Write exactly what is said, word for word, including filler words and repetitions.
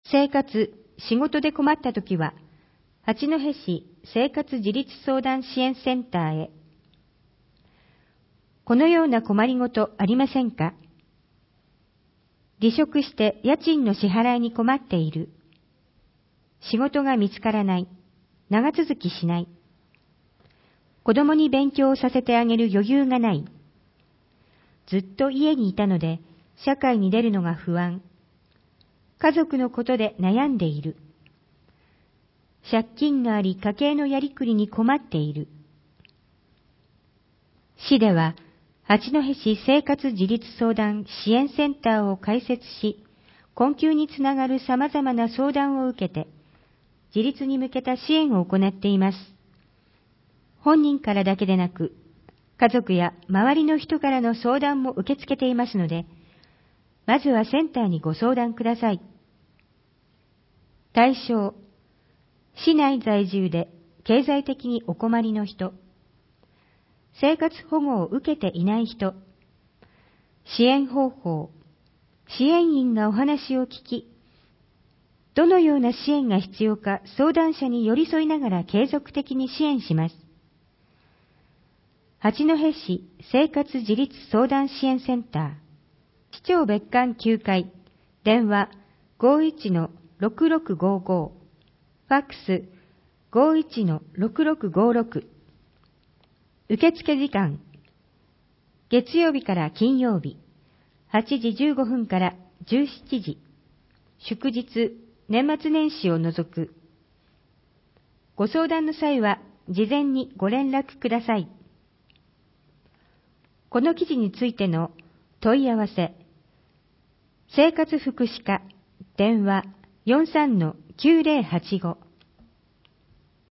生活、仕事で困ったときは、八戸市生活自立相談支援センターへ。このような困りごとありませんか？離職して家賃の支払いに困っている。仕事が見つからない。長続きしない。子供に勉強をさせてあげる余裕がない。ずっと家にいたので、社会に出るのが不安。家族のことで悩んでいる。借金があり家計のやりくりに困っている。市では、八戸市生活自立相談支援センターを開設し、困窮につながる様々な相談を受けて、自立に向けた支援を行っています。本人からだけでなく、家族や周りの人からの相談も受け付けていますので、まずはセンターにご相談ください。対象、市内在住で経済的にお困りの人、生活保護を受けていない人、支援方法、支援員がお話を聞き、どのような支援が必要か相談者に寄り添いながら継続的に支援します。八戸市生活自立相談支援センター、市長別館きゅうかい、電話 ごいちのろくろくごご、ファックス ごいちのろくろくごろく。受付時間、月曜日から金曜日、はちじじゅうごふんからじゅうしちじ、祝日、年末年始を除く。ご相談の際は、事前にご連絡ください。この記事についての問い合わせ、生活福祉課、電話 よんさんのきゅうぜろはちご